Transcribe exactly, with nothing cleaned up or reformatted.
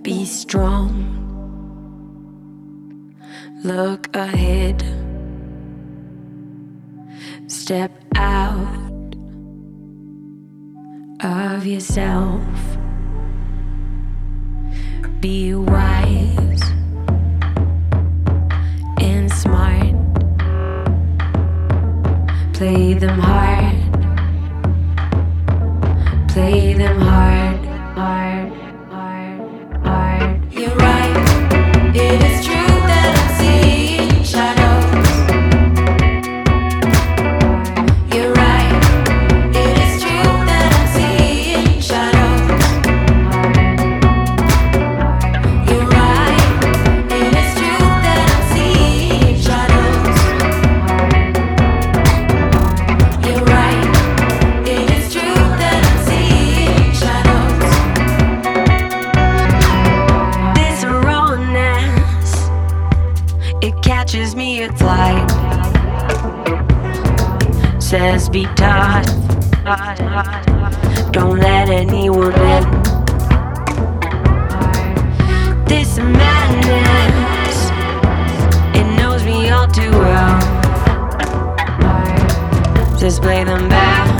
Be strong. Look ahead. Step out of yourself. Be wise and smart. Play them hard. Play them hard, hard, hard, hard. You're right. It is true that I'm seeing shadows. You're right. It is true that I'm seeing shadows. You're right. It is true that I'm seeing shadows. You're right. It is true that I'm seeing shadows. This rawness, it catches me at flight. Says be tough, don't let anyone in. This madness, it knows me all too well. Just play them back.